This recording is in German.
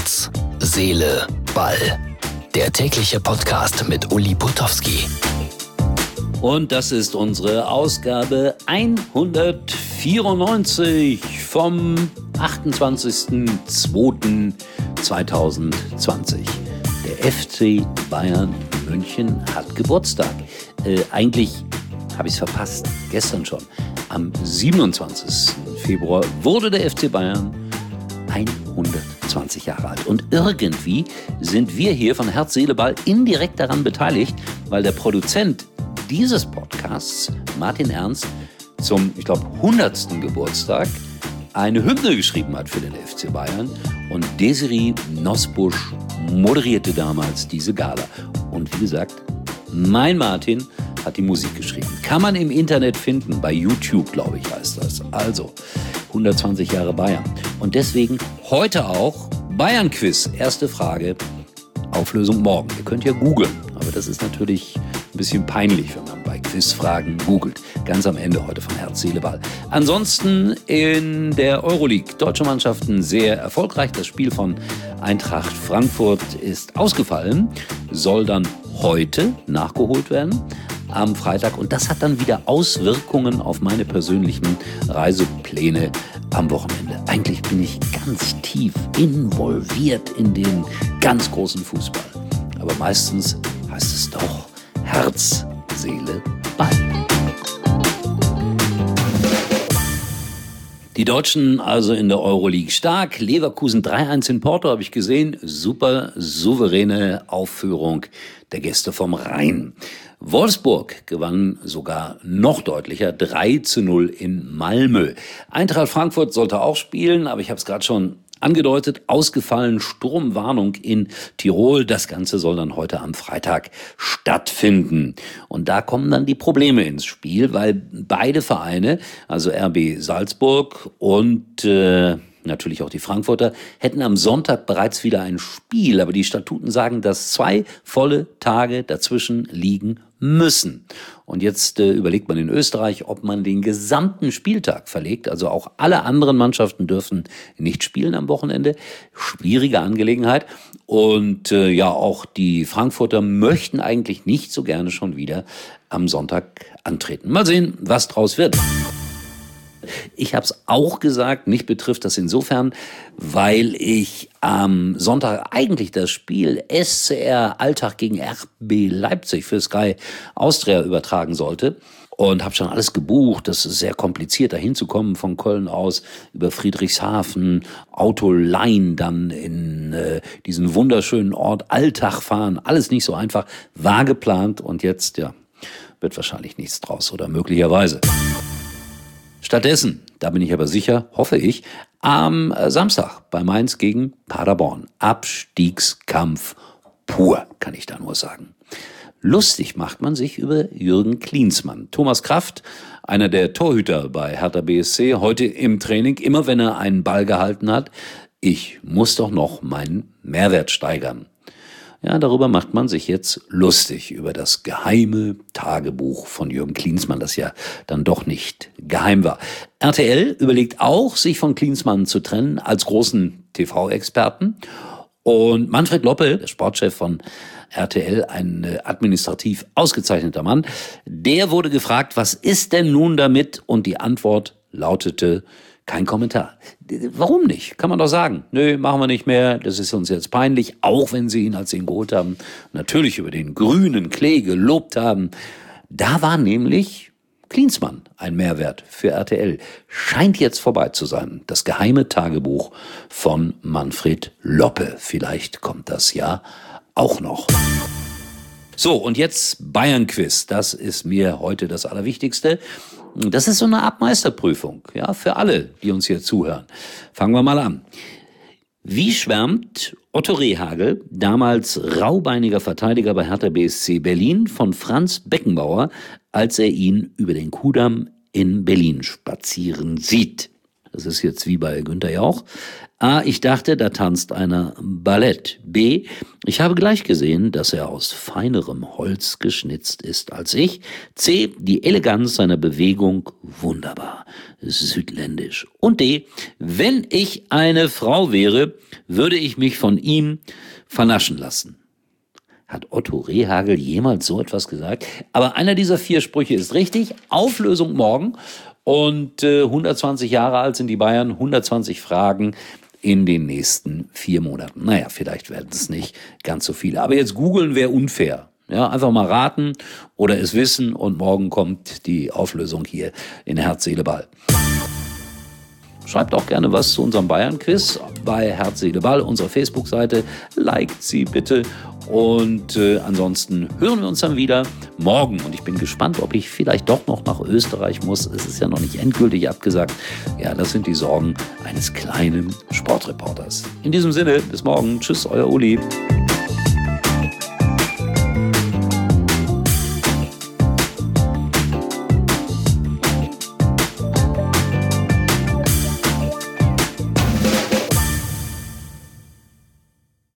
Herz, Seele, Ball. Der tägliche Podcast mit Uli Putowski. Und das ist unsere Ausgabe 194 vom 28.02.2020. Der FC Bayern München hat Geburtstag. Eigentlich habe ich es verpasst, gestern schon. Am 27. Februar wurde der FC Bayern 120 Jahre alt. Und irgendwie sind wir hier von Herz, Seele, Ball indirekt daran beteiligt, weil der Produzent dieses Podcasts, Martin Ernst, zum, 100. Geburtstag eine Hymne geschrieben hat für den FC Bayern. Und Desiree Nosbusch moderierte damals diese Gala. Und wie gesagt, mein Martin hat die Musik geschrieben. Kann man im Internet finden, bei YouTube, glaube ich, heißt das. Also, 120 Jahre Bayern. Und deswegen heute auch Bayern-Quiz. Erste Frage, Auflösung morgen. Ihr könnt ja googeln, aber das ist natürlich ein bisschen peinlich, wenn man bei Quizfragen googelt. Ganz am Ende heute von Herz, Seele, Ball. Ansonsten in der Euroleague. Deutsche Mannschaften sehr erfolgreich. Das Spiel von Eintracht Frankfurt ist ausgefallen, soll dann heute nachgeholt werden am Freitag. Und das hat dann wieder Auswirkungen auf meine persönlichen Reisepläne am Wochenende. Eigentlich bin ich ganz tief involviert in den ganz großen Fußball. Aber meistens heißt es doch Herz, Seele, Ball. Die Deutschen also in der Euroleague stark. Leverkusen 3-1 in Porto habe ich gesehen. Super souveräne Aufführung der Gäste vom Rhein. Wolfsburg gewann sogar noch deutlicher 3-0 in Malmö. Eintracht Frankfurt sollte auch spielen, aber ich habe es gerade schon angedeutet, ausgefallen, Sturmwarnung in Tirol. Das Ganze soll dann heute am Freitag stattfinden. Und da kommen dann die Probleme ins Spiel, weil beide Vereine, also RB Salzburg und natürlich auch die Frankfurter, hätten am Sonntag bereits wieder ein Spiel. Aber die Statuten sagen, dass 2 volle Tage dazwischen liegen müssen. Und jetzt überlegt man in Österreich, ob man den gesamten Spieltag verlegt. Also auch alle anderen Mannschaften dürfen nicht spielen am Wochenende. Schwierige Angelegenheit. Und auch die Frankfurter möchten eigentlich nicht so gerne schon wieder am Sonntag antreten. Mal sehen, was draus wird. Ich habe es auch gesagt, mich betrifft das insofern, weil ich am Sonntag eigentlich das Spiel SCR Alltag gegen RB Leipzig für Sky Austria übertragen sollte. Und habe schon alles gebucht. Das ist sehr kompliziert, da hinzukommen von Köln aus über Friedrichshafen, Autolein dann in diesen wunderschönen Ort Alltag fahren. Alles nicht so einfach, war geplant und jetzt wird wahrscheinlich nichts draus oder möglicherweise. Stattdessen, da bin ich aber sicher, hoffe ich, am Samstag bei Mainz gegen Paderborn. Abstiegskampf pur, kann ich da nur sagen. Lustig macht man sich über Jürgen Klinsmann. Thomas Kraft, einer der Torhüter bei Hertha BSC, heute im Training, immer wenn er einen Ball gehalten hat, ich muss doch noch meinen Mehrwert steigern. Ja, darüber macht man sich jetzt lustig, über das geheime Tagebuch von Jürgen Klinsmann, das ja dann doch nicht geheim war. RTL überlegt auch, sich von Klinsmann zu trennen als großen TV-Experten. Und Manfred Loppe, der Sportchef von RTL, ein administrativ ausgezeichneter Mann, der wurde gefragt, was ist denn nun damit? Und die Antwort lautete, kein Kommentar. Warum nicht? Kann man doch sagen. Nö, machen wir nicht mehr. Das ist uns jetzt peinlich. Auch wenn sie ihn, als sie ihn geholt haben, natürlich über den grünen Klee gelobt haben. Da war nämlich Klinsmann ein Mehrwert für RTL. Scheint jetzt vorbei zu sein. Das geheime Tagebuch von Manfred Loppe. Vielleicht kommt das ja auch noch. So, und jetzt Bayern-Quiz. Das ist mir heute das Allerwichtigste. Das ist so eine Art Meisterprüfung, ja, für alle, die uns hier zuhören. Fangen wir mal an. Wie schwärmt Otto Rehhagel, damals raubeiniger Verteidiger bei Hertha BSC Berlin, von Franz Beckenbauer, als er ihn über den Kudamm in Berlin spazieren sieht? Das ist jetzt wie bei Günther Jauch. A, ich dachte, da tanzt einer Ballett. B, ich habe gleich gesehen, dass er aus feinerem Holz geschnitzt ist als ich. C, die Eleganz seiner Bewegung wunderbar, südländisch. Und D, wenn ich eine Frau wäre, würde ich mich von ihm vernaschen lassen. Hat Otto Rehhagel jemals so etwas gesagt? Aber einer dieser 4 Sprüche ist richtig. Auflösung morgen. Und 120 Jahre alt sind die Bayern, 120 Fragen in den nächsten 4 Monaten. Naja, vielleicht werden es nicht ganz so viele. Aber jetzt googeln wäre unfair. Ja, einfach mal raten oder es wissen und morgen kommt die Auflösung hier in Herz, Seele, Ball. Schreibt auch gerne was zu unserem Bayern-Quiz bei Herz, Seele, Ball, unserer Facebook-Seite. Liked sie bitte. Und ansonsten hören wir uns dann wieder morgen. Und ich bin gespannt, ob ich vielleicht doch noch nach Österreich muss. Es ist ja noch nicht endgültig abgesagt. Ja, das sind die Sorgen eines kleinen Sportreporters. In diesem Sinne, bis morgen. Tschüss, euer Uli.